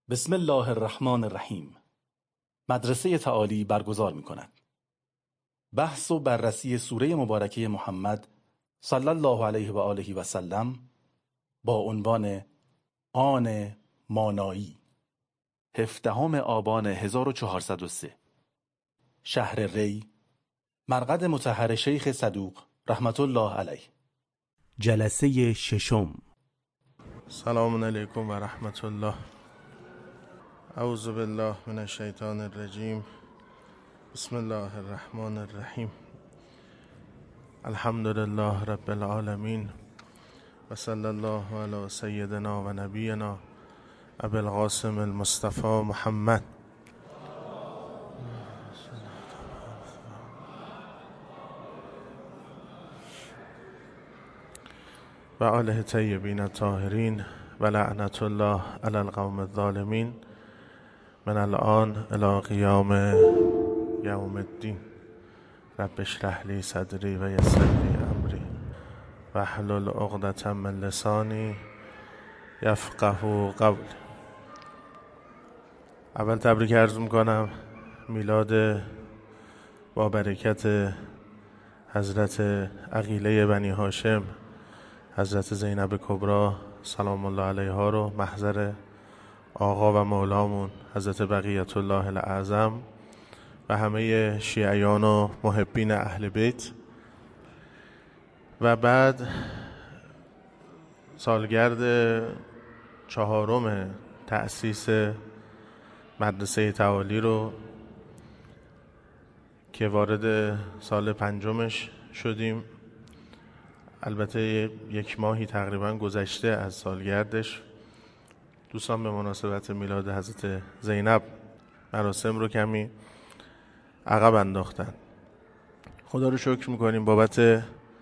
بسم الله الرحمن الرحیم. مدرسه تعالی برگزار می کند. بحث و بررسی سوره مبارکه محمد صلی الله علیه و آله و سلم با عنوان آن مانایی، 17 آبان 1403، شهر ری، مرقد مطهر شیخ صدوق رحمت الله علیه. جلسه ششم. سلام علیکم و رحمت الله. اعوذ بالله من الشیطان الرجیم. بسم الله الرحمن الرحیم. الحمد لله رب العالمین و صلی الله علی سیدنا و نبینا ابی القاسم المصطفى محمد و آله طیبین الطاهرین و لعنت الله علی القوم الظالمین من الان الی قیام یوم الدین. رب اشرح لی صدری و یسر لی امری واحلل عقدة من لسانی یفقهوا قولی. اول تبریک عرض میکنم میلاد با برکت حضرت عقیله بنی هاشم، حضرت زینب کبری سلام الله علیها رو محضر آقا و مولامون حضرت بقیت الله الاعظم و همه شیعیان و محبین اهل بیت، و بعد سالگرد 4 تأسیس مدرسه تعالی رو که وارد سال 5 شدیم. البته 1 ماهی تقریبا گذشته از سالگردش. دوستان به مناسبت میلاد حضرت زینب مراسم رو کمی عقب انداختن. خدا رو شکر میکنیم بابت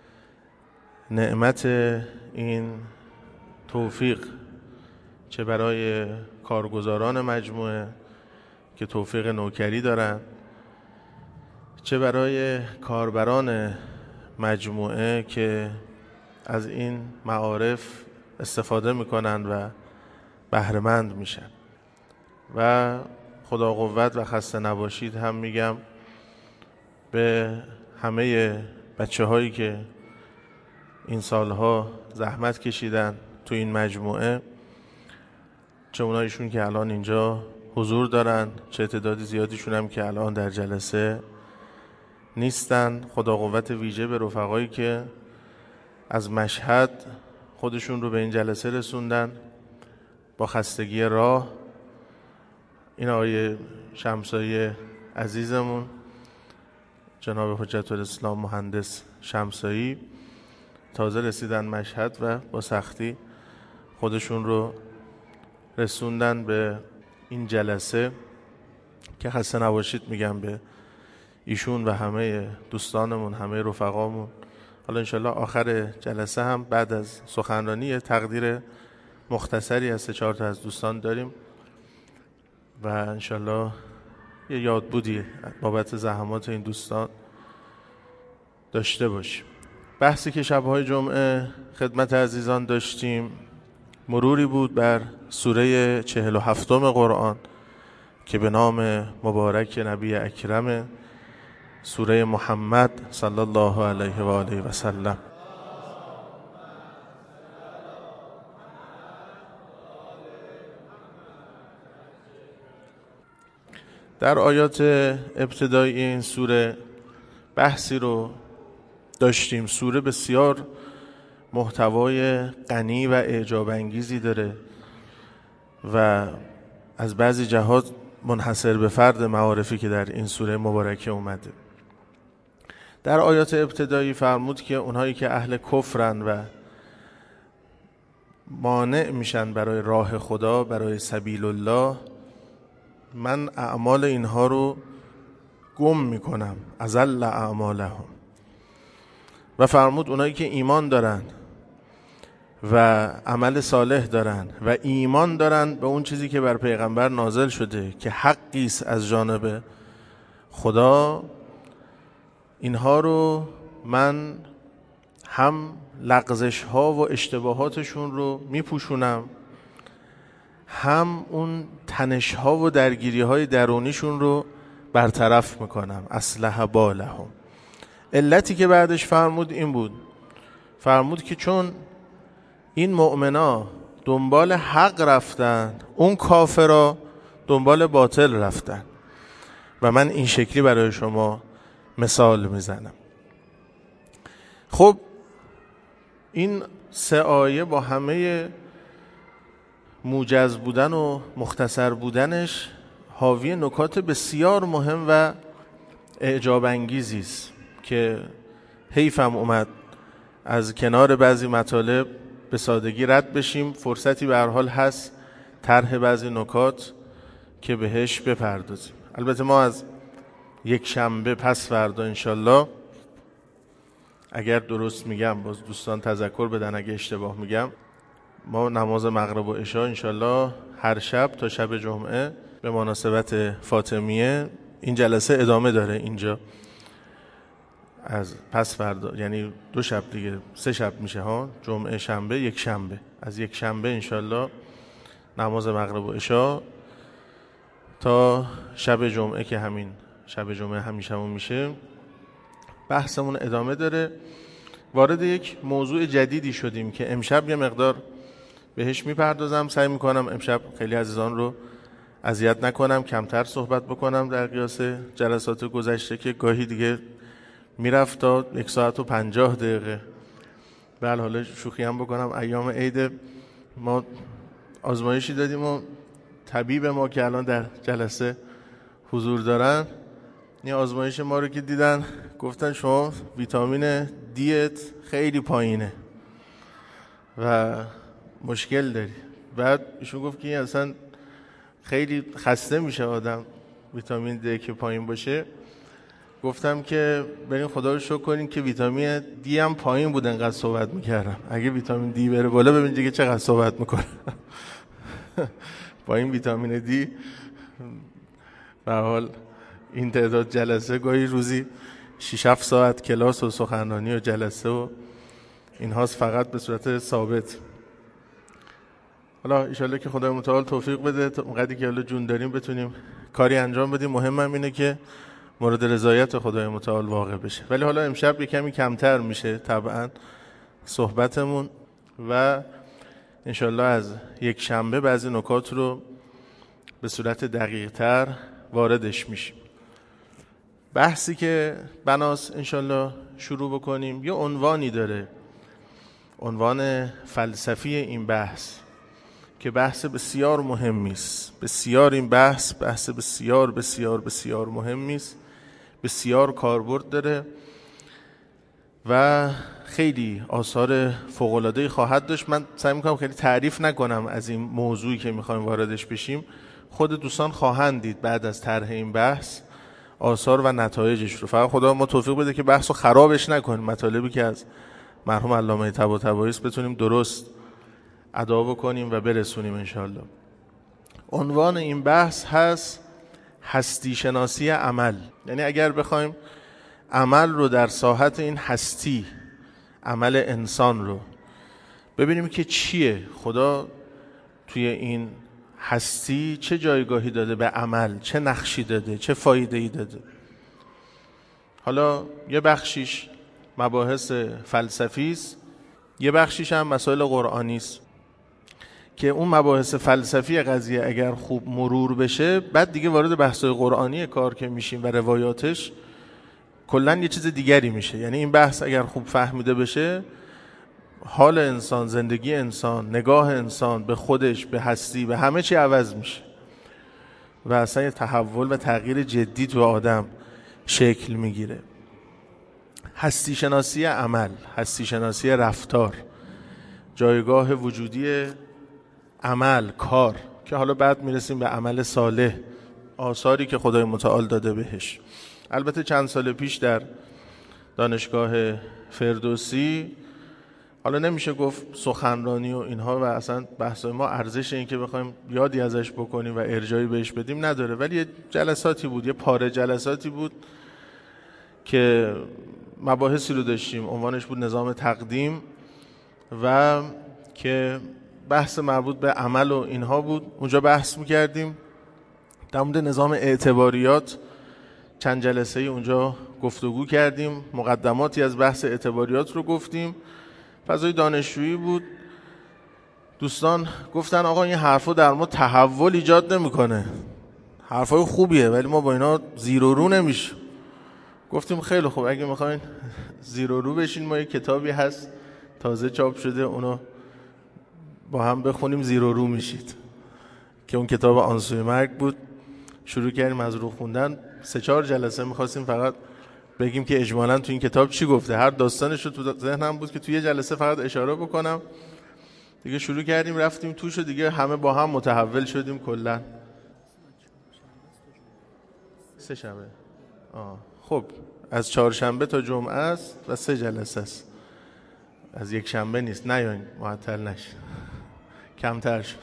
نعمت این توفیق، چه برای کارگزاران مجموعه که توفیق نوکری دارن، چه برای کاربران مجموعه که از این معارف استفاده میکنن و بهره‌مند میشن. و خدا قوت و خسته نباشید هم میگم به همه بچه هایی که این سالها زحمت کشیدن تو این مجموعه، چه اونایشون که الان اینجا حضور دارن، چه تعدادی زیادیشون هم که الان در جلسه نیستن. خدا قوت ویژه به رفقایی که از مشهد خودشون رو به این جلسه رسوندن با خستگی راه. این آقای شمسایی عزیزمون، جناب حجت الاسلام مهندس شمسایی، تازه رسیدن مشهد و با سختی خودشون رو رسوندن به این جلسه که خسته نباشید میگم به ایشون و همه دوستانمون، همه رفقامون. حالا انشالله آخر جلسه هم بعد از سخنرانی تقدیر مختصری از 3-4 تا از دوستان داریم و انشالله یه یادبودی بابت زحمات این دوستان داشته باشیم. بحثی که شب‌های جمعه خدمت عزیزان داشتیم مروری بود بر سوره 47 قرآن که به نام مبارک نبی اکرم، سوره محمد صلی الله علیه و آله و سلم. در آیات ابتدایی این سوره بحثی رو داشتیم. سوره بسیار محتوای غنی و اعجاب انگیزی داره و از بعضی جهات منحصر به فرد معارفی که در این سوره مبارکه اومده. در آیات ابتدایی فرمود که اونهایی که اهل کفرن و مانع میشن برای راه خدا، برای سبیل الله، من اعمال اینها رو گم میکنم، اذل اعمالهم. و فرمود اونایی که ایمان دارن و عمل صالح دارن و ایمان دارن به اون چیزی که بر پیغمبر نازل شده که حقی است از جانب خدا، اینها رو من هم لغزش ها و اشتباهاتشون رو میپوشونم، هم اون تنش‌ها و درگیری‌های درونیشون رو برطرف میکنم. اصلح بالهم. علتی که بعدش فرمود این بود، فرمود که چون این مؤمنا دنبال حق رفتن، اون کافرا دنبال باطل رفتن و من این شکلی برای شما مثال میزنم. خب این 3 آیه با همه موجز بودن و مختصر بودنش حاوی نکات بسیار مهم و اعجاب انگیزی است که حیفم اومد از کنار بعضی مطالب به سادگی رد بشیم. فرصتی به هر حال هست طرح بعضی نکات که بهش بپردازیم. البته ما از یک شنبه پس فردا انشالله، اگر درست میگم باز دوستان تذکر بدن اگه اشتباه میگم، ما نماز مغرب و عشا انشالله هر شب تا شب جمعه به مناسبت فاطمیه این جلسه ادامه داره اینجا. از پس فردا یعنی 2 شب دیگه 3 شب میشه ها، جمعه شنبه یک شنبه. از یک شنبه انشالله نماز مغرب و عشا تا شب جمعه که همین شب جمعه همیشمون میشه بحثمون ادامه داره. وارد یک موضوع جدیدی شدیم که امشب یه مقدار بهش میپردازم. سعی میکنم امشب خیلی عزیزان رو اذیت نکنم، کمتر صحبت بکنم در قیاس جلسات گذشته که گاهی دیگه میرفت تا 1 ساعت و 50 دقیقه. بله حالا شوخی هم بکنم، ایام عید ما آزمایشی دادیم و طبیب ما که الان در جلسه حضور دارن این آزمایش ما رو که دیدن گفتن شما ویتامین دیت خیلی پایینه و مشکل داری. بعد ایشون گفت که اصلا خیلی خسته میشه آدم ویتامین دی که پایین باشه. گفتم که بریم خدا رو شکر کنیم که ویتامین دی هم پایین بود انقدر صحبت میکردم. اگه ویتامین دی بره بالا ببین دیگه چقدر صحبت میکنه. با این ویتامین دی به حال این تعداد جلسه گاهی روزی 6-7 ساعت کلاس و سخنرانی و جلسه و این هاست فقط به صورت ثابت. حالا انشالله که خدای متعال توفیق بده تا اونقدری که حالا جون داریم بتونیم کاری انجام بدیم. مهمم اینه که مورد رضایت خدای متعال واقع بشه. ولی حالا امشب یه کمی کمتر میشه طبعا صحبتمون و انشالله از یک شنبه بعضی نکات رو به صورت دقیق تر واردش میشیم. بحثی که بناس انشالله شروع بکنیم یه عنوانی داره، عنوان فلسفی این بحث که بحث بسیار مهمی است. بسیار این بحث بسیار بسیار بسیار مهمی است، بسیار کاربرد داره و خیلی آثار فوق‌العاده‌ای خواهد داشت. من سعی می‌کنم خیلی تعریف نکنم از این موضوعی که می‌خوایم واردش بشیم. خود دوستان خواهند دید بعد از طرح این بحث آثار و نتایجش رو. فقط خدا ما توفیق بده که بحثو خرابش نکنیم، مطالبی که از مرحوم علامه طباطبایی است بتونیم درست ادا بکنیم و برسونیم انشالله. عنوان این بحث هست هستی شناسی عمل. یعنی اگر بخوایم عمل رو در ساحت این هستی، عمل انسان رو ببینیم که چیه، خدا توی این هستی چه جایگاهی داده به عمل، چه نقشی داده، چه فایده‌ای داده. حالا یه بخشیش مباحث فلسفی است، یه بخشیش هم مسائل قرآنی است که اون مباحث فلسفی قضیه اگر خوب مرور بشه بعد دیگه وارد بحث‌های قرآنی کار که میشیم و روایاتش کلاً یه چیز دیگری میشه. یعنی این بحث اگر خوب فهمیده بشه حال انسان، زندگی انسان، نگاه انسان به خودش، به هستی، به همه چی عوض میشه و اصلا یه تحول و تغییر جدی تو آدم شکل میگیره. هستی شناسی عمل، هستی شناسی رفتار، جایگاه وجودی عمل، کار که حالا بعد میرسیم به عمل صالح، آثاری که خدای متعال داده بهش. البته چند سال پیش در دانشگاه فردوسی، حالا نمیشه گفت سخنرانی و اینها و اصلا بحثای ما ارزش این که بخوایم یادی ازش بکنیم و ارجایی بهش بدیم نداره، ولی یه جلساتی بود، یه پاره جلساتی بود که مباحثی رو داشتیم. عنوانش بود نظام تقدیم و که بحث مربوط به عمل و اینها بود. اونجا بحث میکردیم در مورد نظام اعتباریات چند جلسه اونجا گفتگو کردیم، مقدماتی از بحث اعتباریات رو گفتیم. فضای دانشجویی بود. دوستان گفتن آقا این حرفا در ما تحول ایجاد نمیکنه، حرفای خوبیه ولی ما با اینا زیر و رو نمیشه. گفتیم خیلی خوب، اگه میخواین زیر و رو بشین ما یه کتابی هست تازه چاپ شده، اونو با هم بخونیم زیر و رو میشید، که اون کتاب آن سوی مرگ بود. شروع کردیم از رو خوندن. 3-4 جلسه میخواستیم فقط بگیم که اجمالاً تو این کتاب چی گفته، هر داستانش رو تو ذهنم بود که توی یه جلسه فقط اشاره بکنم. دیگه شروع کردیم رفتیم توش و دیگه همه با هم متحول شدیم کلا. 3 شنبه خب از 4 شنبه تا جمعه است و 3 جلسه است، از یک شنبه نیست. نیاین معطل نشین، کمتر شد.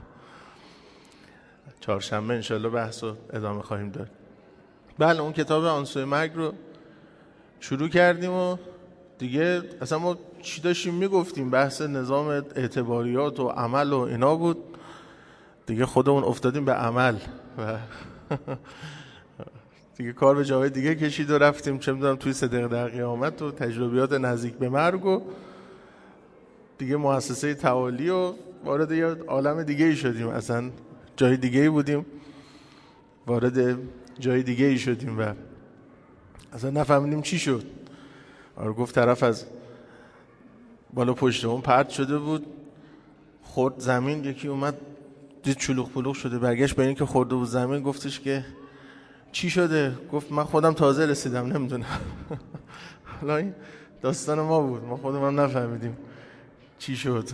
4 شنبه انشالله بحث رو ادامه خواهیم داد. بله اون کتاب آن سوی مرگ رو شروع کردیم و دیگه اصلا ما چی داشتیم میگفتیم، بحث نظام اعتباریات و عمل و اینا بود. دیگه خودمون افتادیم به عمل و دیگه کار به جای دیگه کشید و رفتیم چه میدونم توی صدق در قیامت و تجربیات نزدیک به مرگ و دیگه مؤسسه تعالی و وارد یه عالم دیگه ای شدیم، اصلا جای دیگه ای بودیم وارد جای دیگه ای شدیم و اصلا نفهمیدیم چی شد. گفت طرف از بالا پشتمون پرت شده بود، خورد زمین، یکی اومد دید چلوغ پلوغ شده، برگشت به این که خورده بود زمین گفتش که چی شده؟ گفت من خودم تازه رسیدم نمیدونم. حالا این داستان ما بود، ما خودمون هم نفهمیدیم چی شد.